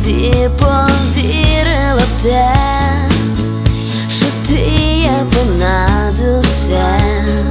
тобі повірила в те, що ти є понад усе.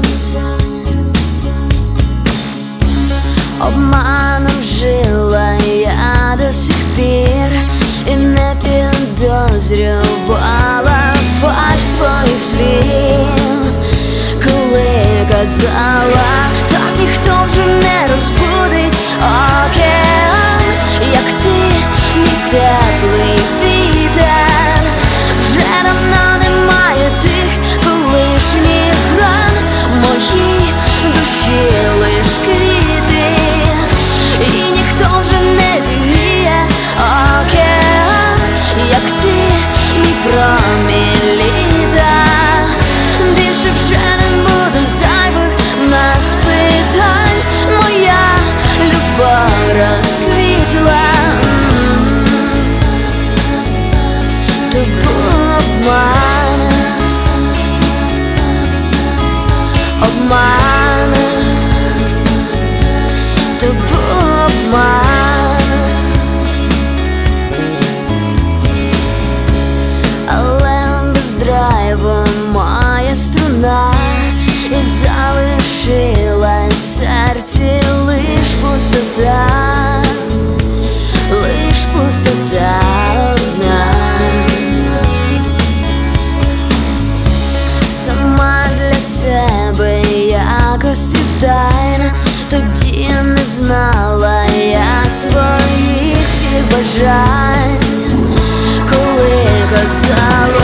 Обманом жила я до сих пір і не підозрювала фальш своїх слів, коли казала, так ніхто вже не розбудить океан, як ти, мій теплий вітер. Вже давно немає тих колишніх ран в моїй душі, лиш квіти, і ніхто вже не зігріє океан, як ти, мій промінь літа. Більше вже не буде зайвих в нас питань, моя любов розквітла. То був обман, обман, то був обман. Але без драйву моя струна і залишилась в серці лиш пустота, лиш пустота одна. Сама для себе якось ти втайна, тоді не знала я своїх всіх бажань, коли казала,